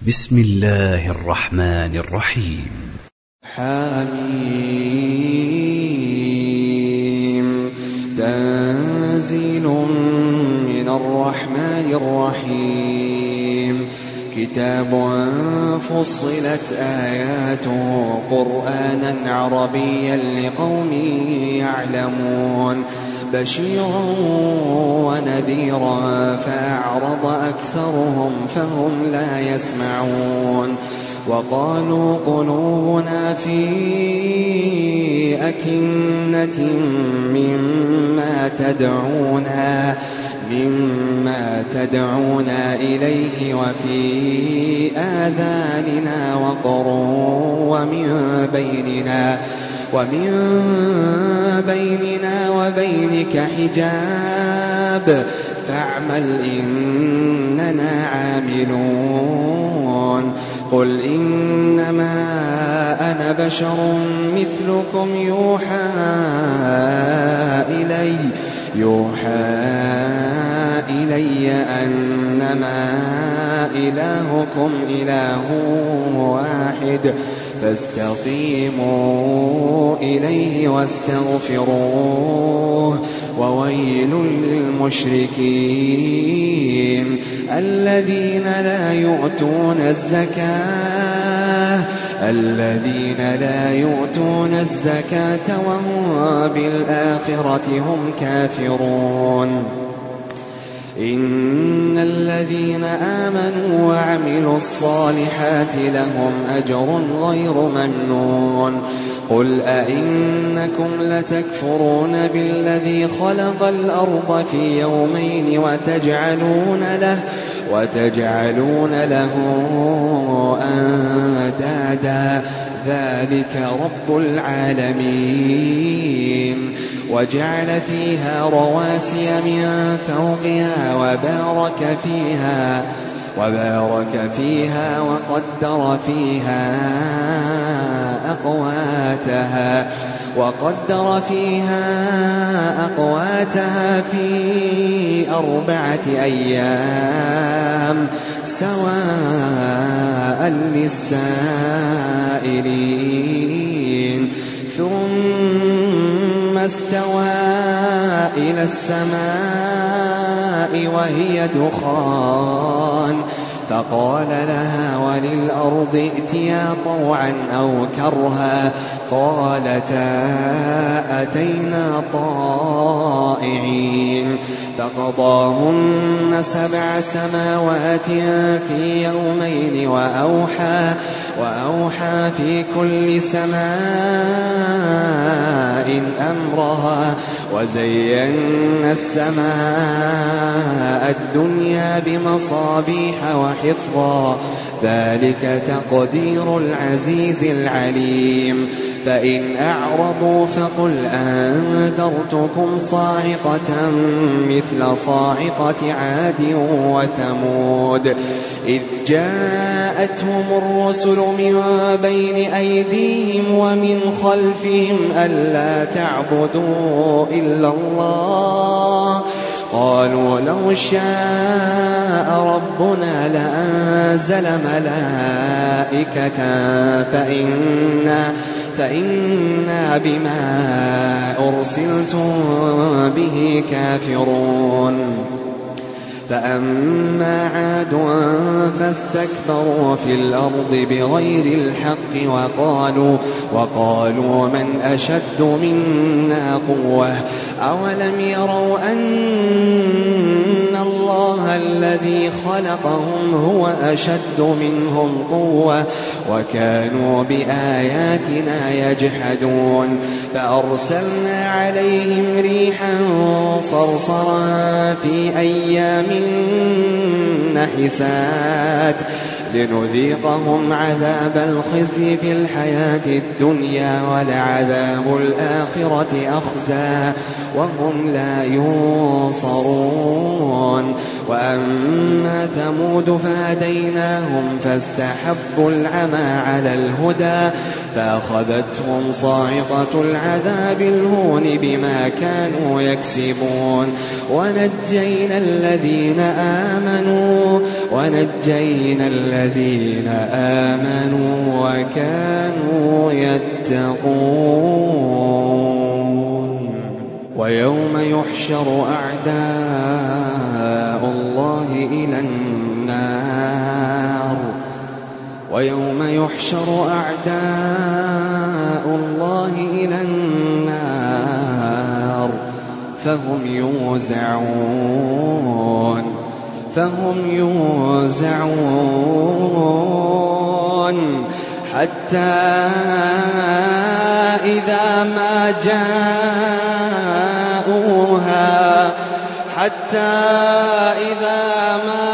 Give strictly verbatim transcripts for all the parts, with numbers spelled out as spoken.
بسم الله الرحمن الرحيم. حميم. تنزيل من الرحمن الرحيم. كتاب فصلت آياته قرآنا عربيا لقوم يعلمون بشيرا ونذيرا فأعرض أكثرهم فهم لا يسمعون. وقالوا قلوبنا في أكنة مما تدعونا مما تدعونا إليه وفي آذاننا وقر ومن بيننا ومن بيننا وبينك حجاب فاعمل إننا عاملون. قل إنما أنا بشر مثلكم يوحى إلي يوحى إلي أنما إلهكم إله واحد فاستقيموا إليه واستغفروه. وويل للمشركين الذين لا يؤتون الزكاة الذين لا يؤتون الزكاة وهم بالآخرة هم كافرون. إن الذين آمنوا وعملوا الصالحات لهم أجر غير ممنون. قل أئنكم لتكفرون بالذي خلق الأرض في يومين وتجعلون له وتجعلون له أندادا ذلك رب العالمين. وجعل فيها رواسي من فوقها وبارك فيها وبارك فيها وقدر فيها أقواتها وقدر فيها أقواتها في أربعة أيام سواء للسائلين. ثم استوى إلى السماء وهي دخان فقال لها وللأرض ائتيا طوعا أو كرها قالتا أتينا طائعين. فقضاهن سبع سماوات في يومين وأوحى وأوحى في كل سماء أمرها وزينا السماء الدنيا بمصابيح وحفظا ذلك تقدير العزيز العليم. فإن أعرضوا فقل أنذرتكم صاعقة مثل صاعقة عاد وثمود إذ جاءتهم الرسل من بين أيديهم ومن خلفهم ألا تعبدوا إلا الله قالوا لو شاء ربنا لأنزل ملائكة فإنا, فإنا بما أرسلتم به كافرون. فأما عاد فاستكبروا في الأرض بغير الحق وقالوا, وقالوا من أشد منا قوة أولم يروا أن الله الذي خلقهم هو أشد منهم قوة وكانوا بآياتنا يجحدون. فأرسلنا عليهم ريحا صرصرا في أيام نحسات لنذيقهم عذاب الخزي في الحياة الدنيا ولعذاب الآخرة أخزى وهم لا ينصرون. وأما ثمود فهديناهم فاستحبوا العمى على الهدى فأخذتهم صاعقة العذاب الهون بما كانوا يكسبون ونجينا الذين آمنوا ونجينا الذين آمنوا وكانوا يتقون ويوم يحشر أعداء الله إلى النار ويوم يحشر أعداء الله إلى النار فهم يوزعون فهم يوزعون حتى إذا ما جاءوها حتى إذا ما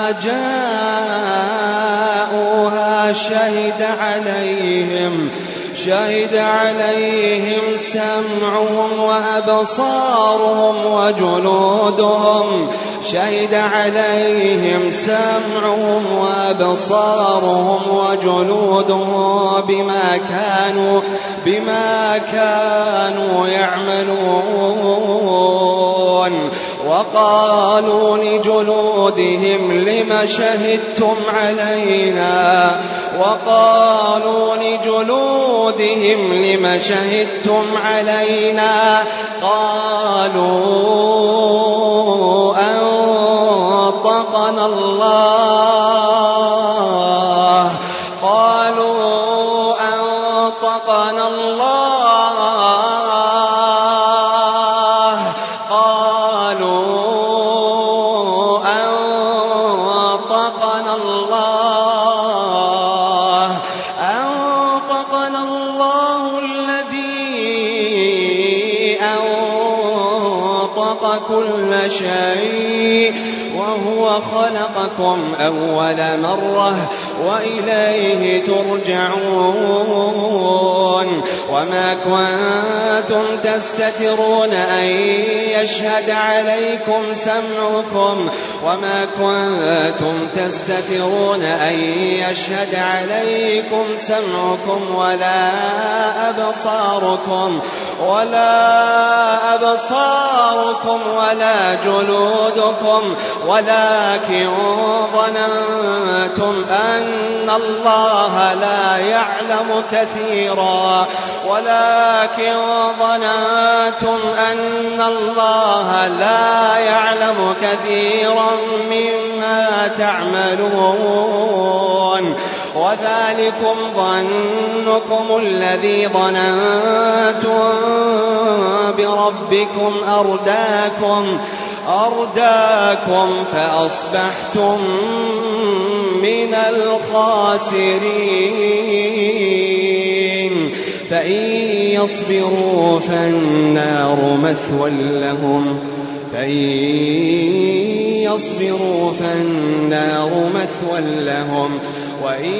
جاءوها شهد عليهم شهد عليهم سمعهم وأبصارهم وجلودهم شهد عليهم سمعهم وأبصارهم وجلودهم بما كانوا بما كانوا يعملون وقالوا لجلودهم لم شهدتم علينا وقالوا لجلودهم لم شهدتم علينا قالوا أنطقنا الله قالوا أنطقنا الله قالوا أنطقنا الله أنطقنا الله الذي أنطق كل شيء وهو خلقكم أول مرة وإليه ترجعون وما كنتم تستترون أن يشهد عليكم سمعكم وما كنتم تستترون أن يشهد عليكم سمعكم ولا أبصاركم ولا أبصاركم ولا جلودكم ولكن ظننتم أن الله لا يعلم كثيرا ولكن ظننتم أن الله لا يعلم كثيرا مما تعملون وذلكم ظنكم الذي ظننتم بربكم أرداكم أرداكم فأصبحتم من الخاسرين فإن يصبروا فالنار مثوى لهم فإن يصبروا فالنار مثوى لهم وإن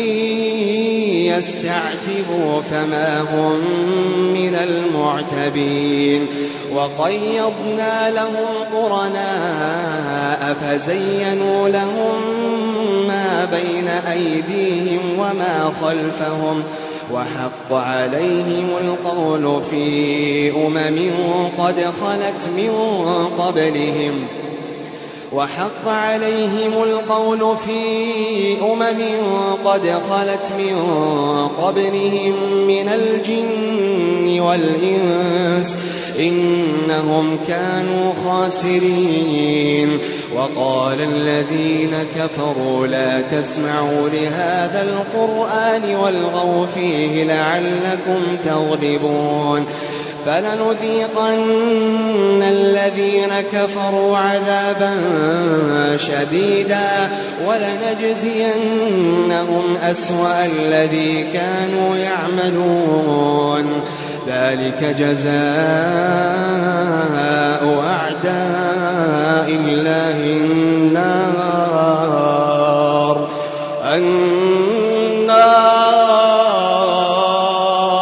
يستعتبوا فما هم من المعتبين وقيضنا لهم قرناء فزينوا لهم ما بين أيديهم وما خلفهم وحق عليهم القول في أمم قد خلت من قبلهم وحق عليهم القول في أمم قد خلت من قبلهم من الجن والإنس إنهم كانوا خاسرين وقال الذين كفروا لا تسمعوا لهذا القرآن والغوا فيه لعلكم تغلبون فلنذيقن الذين كفروا عذابا شديدا ولنجزينهم أسوأ الذي كانوا يعملون ذلك جزاء أعداء الله النار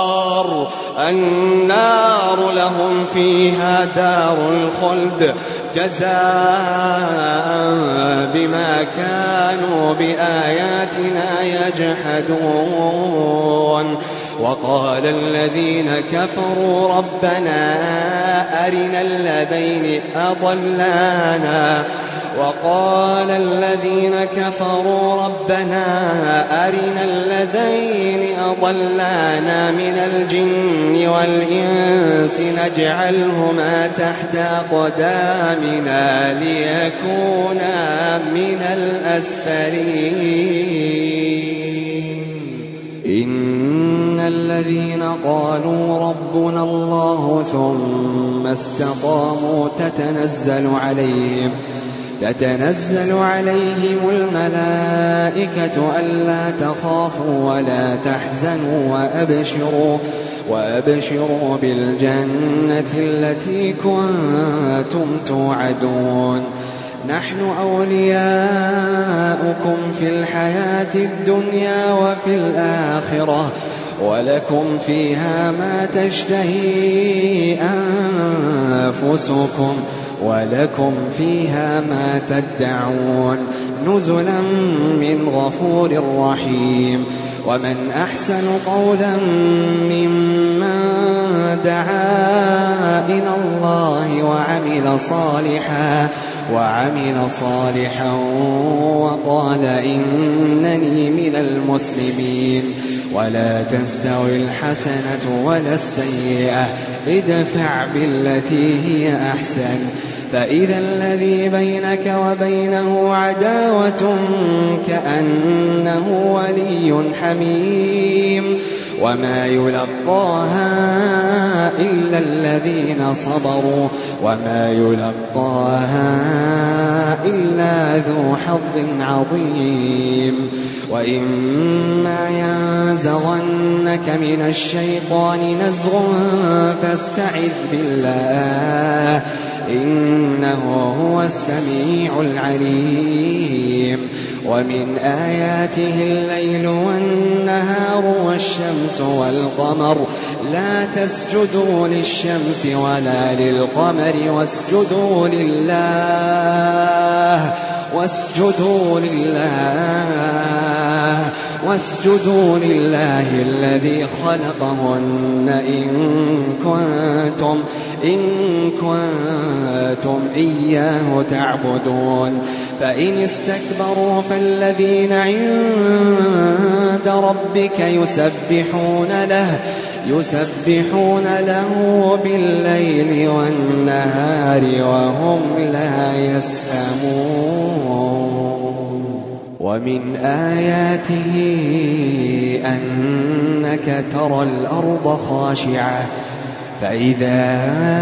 النار النار لهم فيها دار الخلد جزاء بما كانوا بآياتنا يجحدون. وقال الذين كفروا ربنا أرنا الذين أضلانا وقال الذين كفروا ربنا أرنا الذين أضلانا من الجن والإنس نجعلهما تحت أقدامنا ليكونا من الأسفلين. إن الذين قالوا ربنا الله ثم استقاموا تتنزل عليهم تتنزل عليهم الملائكة ألا تخافوا ولا تحزنوا وأبشروا وأبشروا بالجنة التي كنتم توعدون. نحن أولياؤكم في الحياة الدنيا وفي الآخرة ولكم فيها ما تشتهي أنفسكم ولكم فيها ما تدعون نزلا من غفور رحيم. ومن أحسن قولا ممن دعا إلى الله وعمل صالحا وعمل صالحا وقال إنني من المسلمين. ولا تستوي الحسنة ولا السيئة ادفع بالتي هي أحسن فإذا الذي بينك وبينه عداوة كأنه ولي حميم. وما يلقاها إلا الذين صبروا وما يلقاها إلا ذو حظ عظيم. وإما ينزغنك من الشيطان نزغ فاستعذ بالله إنه هو السميع العليم. ومن آياته الليل والنهار والشمس والقمر لا تسجدوا للشمس ولا للقمر واسجدوا لله واسجدوا لله واسجدوا لله الذي خلقهن إن كنتم إن كنتم إياه تعبدون. فإن استكبروا فالذين عند ربك يسبحون له يسبحون له بالليل والنهار وهم لا يسأمون. ومن آياته أنك ترى الأرض خاشعة فإذا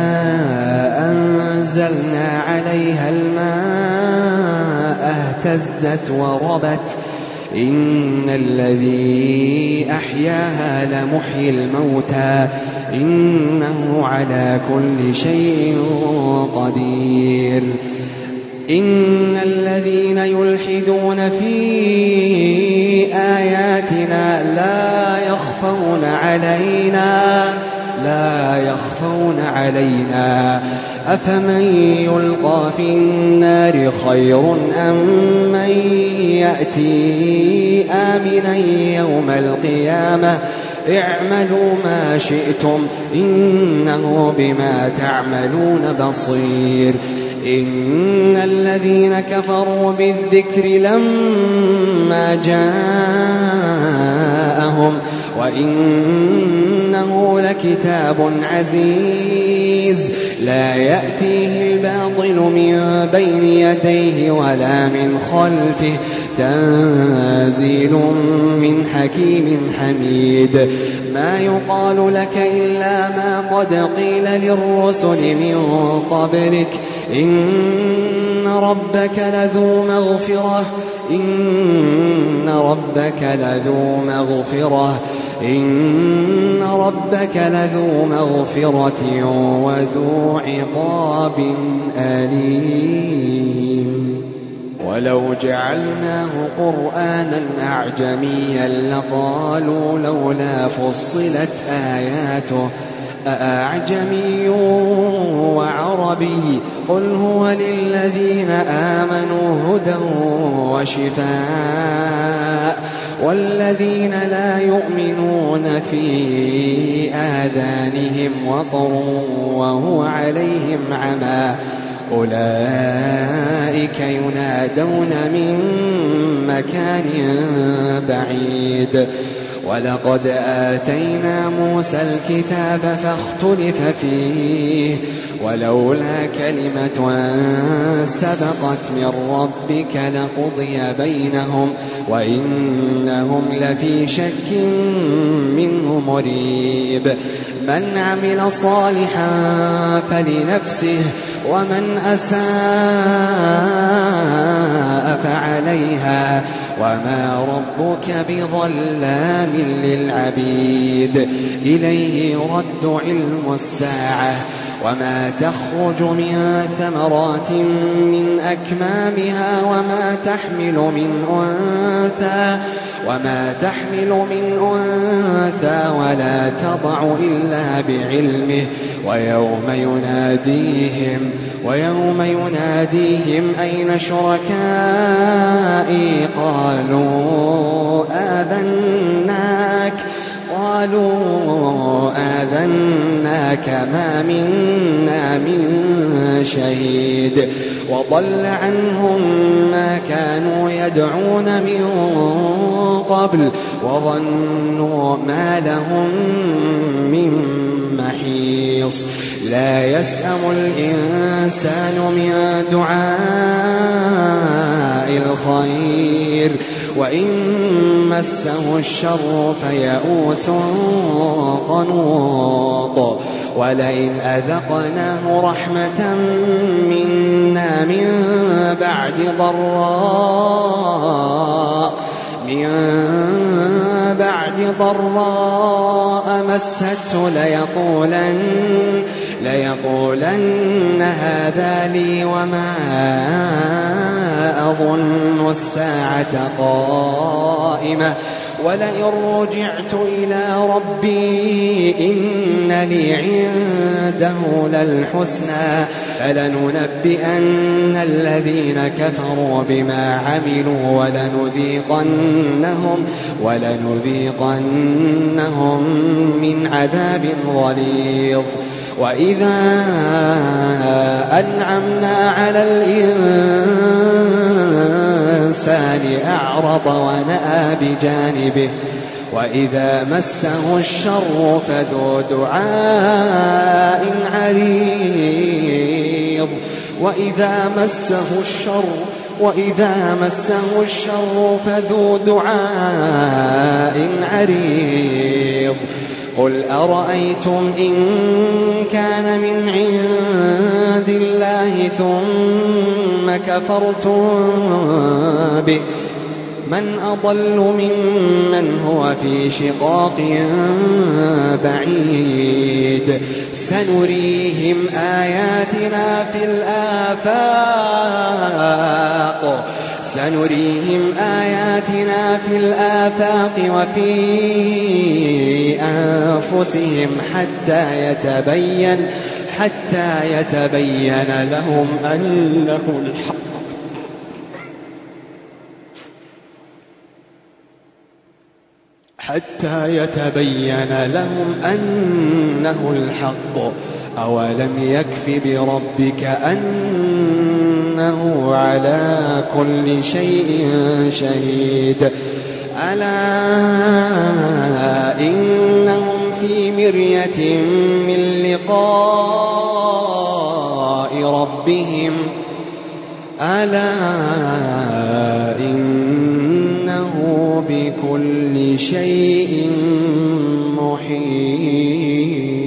أنزلنا عليها الماء اهتزت وربت إن الذي أحياها لمحيي الموتى إنه على كل شيء قدير. إن الذين يلحدون في آياتنا لا يخفون علينا لا يخفون علينا أفمن يلقى في النار خير أم من يأتي آمنا يوم القيامة اعملوا ما شئتم إنه بما تعملون بصير. إن الذين كفروا بالذكر لما جاءهم وإنه لكتاب عزيز لا يأتيه الباطل من بين يديه ولا من خلفه تنزيل من حكيم حميد. ما يقال لك إلا ما قد قيل للرسل من قبلك إن ربك لذو مغفرة إن ربك لذو مغفرة إن ربك لذو مغفرة وذو عقاب أليم. ولو جعلناه قرآنا أعجميا لقالوا لولا فصلت آياته أأعجمي وعربي قل هو للذين آمنوا هدى وشفاء والذين لا يؤمنون في آذانهم وقر وهو عليهم عمى أولئك ينادون من مكان بعيد ولقد آتينا موسى الكتاب فاختلف فيه ولولا كلمة سبقت من ربك لقضي بينهم وإنهم لفي شك منه مريب من عمل صالحا فلنفسه ومن أساء فعليها وما ربك بظلام للعبيد إليه يرد علم الساعة وما تخرج من ثمرات من أكمامها وما تحمل من أنثى وما تحمل من أنثى ولا تضع إلا بعلمه ويوم يناديهم ويوم يناديهم أين شركائي قالوا آذناك قالوا آذناك ما منا من شهيد وضل عنهم ما كانوا يدعون من قبل وظنوا ما لهم من محيص لا يسأم الإنسان من دعاء الخير وإن مسه الشر فيئوس قنوط ولئن أذقناه رحمة منا من بعد ضراء من بعد ضراء مسته ليقولن ليقولن هذا لي وما أظن الساعة قائمة ولئن رجعت إلى ربي إن لي عنده للحسنى فلننبئن الذين كفروا بما عملوا ولنذيقنهم ولنذيقنهم من عذاب غليظ وإذا أنعمنا على الإنسان أعرض ونأى بجانبه وإذا مسه الشر فذو دعاء عريض وإذا مسه الشر وإذا مسه الشر فذو دعاء عريض قل أرأيتم إن كان من عند الله ثم كفرتم به من أضل ممن هو في شقاق بعيد سنريهم آياتنا في الآفاق سنريهم آياتنا في الآفاق وفي أنفسهم حتى يتبين حتى يتبين لهم أنه الحق حتى يتبين لهم أنه الحق أولم يكف بربك أنه على كل شيء شهيد ألا إنهم في مرية من لقاء ربهم ألا إنه بكل شيء محيط.